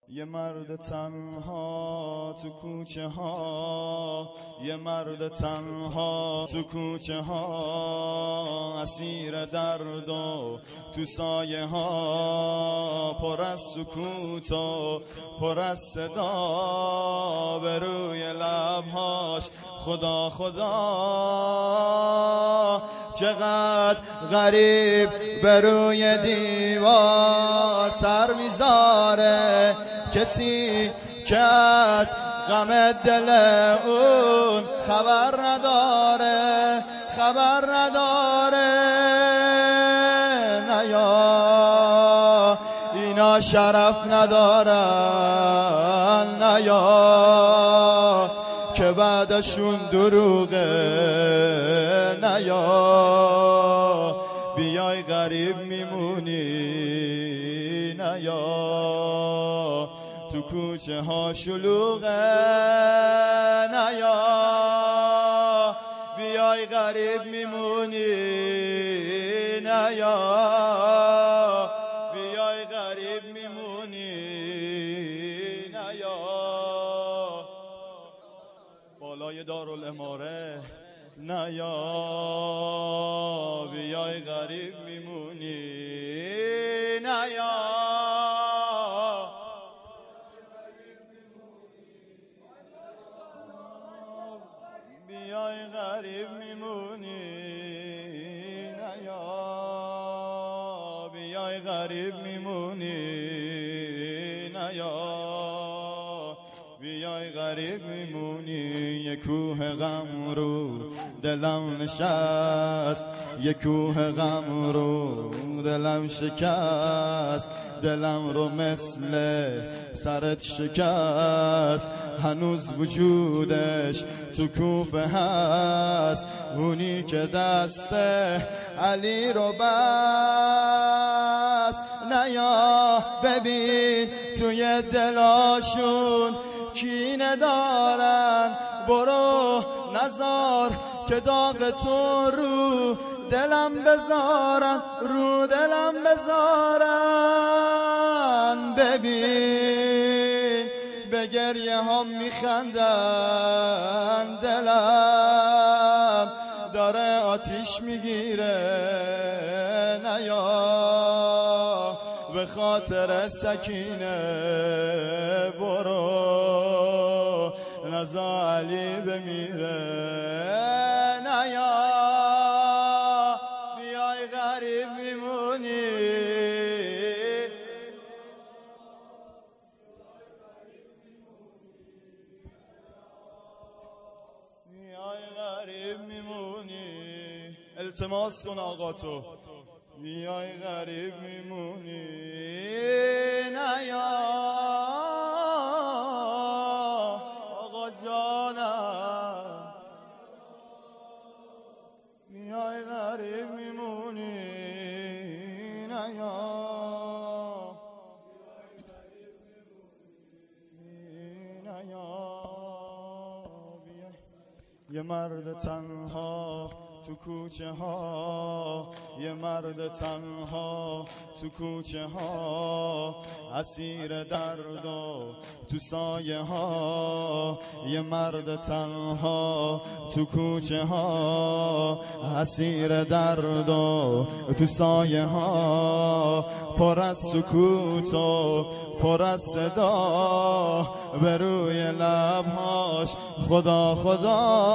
یه مرد تنها تو کوچه ها، یه مرد تنها تو کوچه ها، اسیر درد و تو سایه ها، پر از سکوت و پر از صدا، به روی لبهاش خدا خدا. چقدر غریب به روی دیوار سر میذاره، کسی که از غم دل اون خبر نداره، خبر نداره. نیا اینا شرف ندارن، نیا که بعدشون دروغه، نیا بیای غریب میمونی، نیا تو کوچه ها شلوغه، نیا بیای غریب میمونی، نیا بیای غریب میمونی، نیا بالای دارالعماره، نیا بیای غریب میمونی، نیا بیای غریب میمونی، نیا بیای غریب میمونی، نیا بیای غریب میمونی. یه کوه غم رو دلم نشست، یه کوه غم رو دلم شکست، دلم رو مثل سرت شکست. هنوز وجودش تو کوفه هست، اونی که دست علی رو بست. نیا ببین توی دلاشون کینه دارن، برو نزار که داغتون رو دلم بذارن، رو دلم بذارن. ببین به گریه هم میخندن، دلم داره آتیش میگیره. نیا به خاطر سکینه برو نزا علی بمیره، نیا بیای غریب میمونی، بیای غریب میمونی. التماس کن آقا تو بیای غریب میمونی، نیا آقا جانم بیای غریب میمونی، نیا بیای. یه مرد تنها تو کوچه ها، یه مرد تنها تو کوچه ها، اسیر درد و تو سایه ها. یه مرد تنها تو کوچه ها، اسیر درد و تو سایه ها، پر از سکوت و پر از صدا، به روی لبهاش خدا خدا.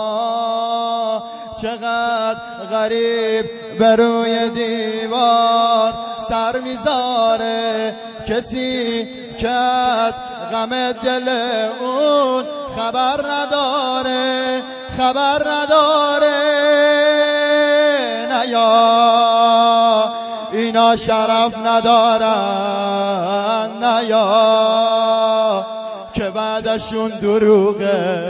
چقدر غریب به روی دیوار سر میذاره، کسی که از غم دل اون خبر نداره، خبر نداره. نیا اینا شرف ندارن، نیا که بعدشون دروغه،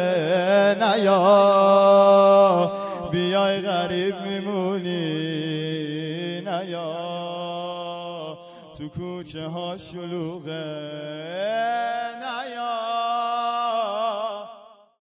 نیا بیای غریب میمونی، نیا تو کوچه ها شلوغه.